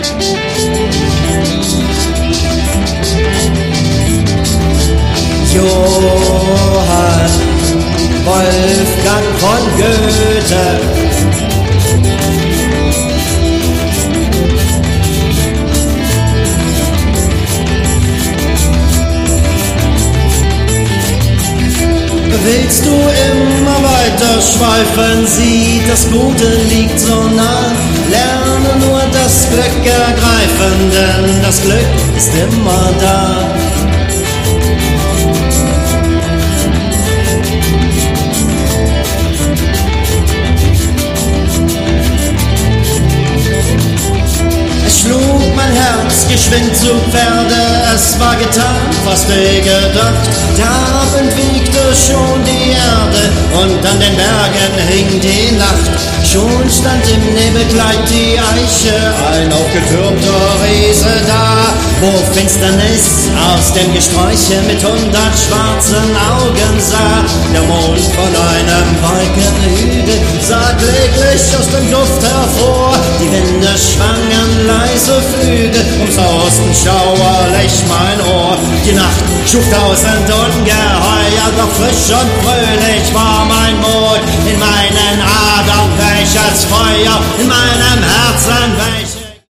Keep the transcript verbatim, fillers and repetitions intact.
Johann Wolfgang von Goethe. Willst du immer weiter schweifen, sieh, das Gute liegt so nah. Lerne nur das Glück ergreifen, denn das Glück ist immer da. Schlug mein Herz geschwind zu Pferde, es war getan, was wie gedacht. Der Abend wiegte schon die Erde und an den Bergen hing die Nacht. Schon stand im Nebelkleid die Eiche, ein aufgetürmter Riese da, wo Finsternis aus dem Gesträuche mit hundert schwarzen Augen sah. Der Mond von einem Wolkenhügel sah kläglich aus dem Duft hervor, die Winde schwangen leise Flügel, umsausten schauerlich mein Ohr. Die Nacht schuf tausend Ungeheuer, doch frisch und fröhlich war mein Mut. In meinen Adern welch als Feuer, in meinem Herzen welch